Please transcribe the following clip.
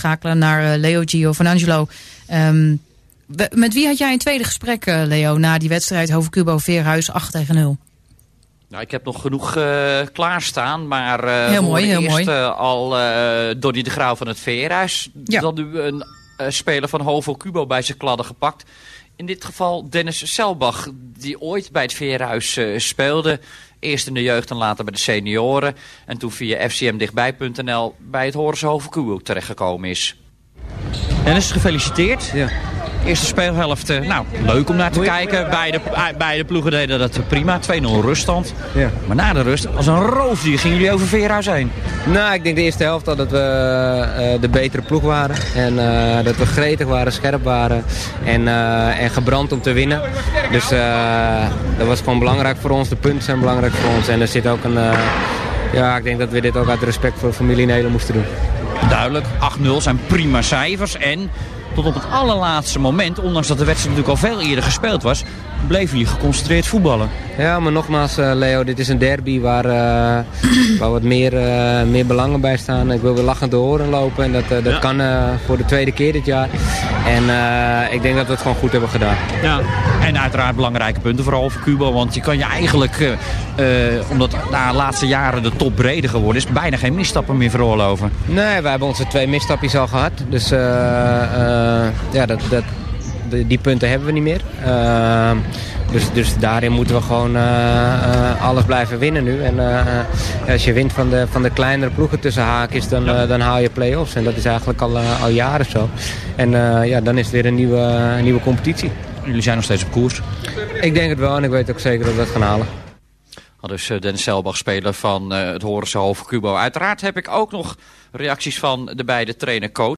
schakelen naar Leo Gio-Vanangelo. Met wie had jij een tweede gesprek, Leo, na die wedstrijd Hoven-Cubo-Veerhuis 8-0? Nou, ik heb nog genoeg klaarstaan, maar heel mooi. Al Donnie de Grauw van het Veerhuis. Ja. Dan nu een speler van Hoven-Cubo bij zijn kladden gepakt. In dit geval Dennis Selbach, die ooit bij het Veerhuis speelde. Eerst in de jeugd en later bij de senioren. En toen via fcmdichtbij.nl bij het Horense Hoven-Cubo terechtgekomen is. Dennis, gefeliciteerd. Ja. Eerste speelhelft, leuk om naar te kijken. Beide ploegen deden dat prima. 2-0 ruststand. Ja. Maar na de rust, als een roofdier, gingen jullie over Veerhuis heen. Nou, ik denk de eerste helft al dat we de betere ploeg waren. En dat we gretig waren, scherp waren. En gebrand om te winnen. Dus dat was gewoon belangrijk voor ons. De punten zijn belangrijk voor ons. En er zit ook ik denk dat we dit ook uit respect voor de familie Nederland moesten doen. Duidelijk, 8-0 zijn prima cijfers. En tot op het allerlaatste moment, ondanks dat de wedstrijd natuurlijk al veel eerder gespeeld was, bleven jullie geconcentreerd voetballen. Ja, maar nogmaals, Leo, dit is een derby waar wat meer belangen bij staan. Ik wil weer lachend de oren lopen en dat kan voor de tweede keer dit jaar. En ik denk dat we het gewoon goed hebben gedaan. Ja. En uiteraard belangrijke punten vooral voor Cubo, want je kan je eigenlijk, omdat de laatste jaren de top breder geworden is, bijna geen misstappen meer veroorloven. Nee, wij hebben onze 2 misstapjes al gehad. Dus die punten hebben we niet meer. Dus daarin moeten we gewoon alles blijven winnen nu. En als je wint van de kleinere ploegen tussen haakjes, dan haal je play-offs. En dat is eigenlijk al jaren zo. En dan is het weer een nieuwe competitie. Jullie zijn nog steeds op koers? Ik denk het wel en ik weet ook zeker dat we het gaan halen. Dus Dennis Selbach, speler van het Horense Hoven-Cubo. Uiteraard heb ik ook nog reacties van de beide trainer-coach.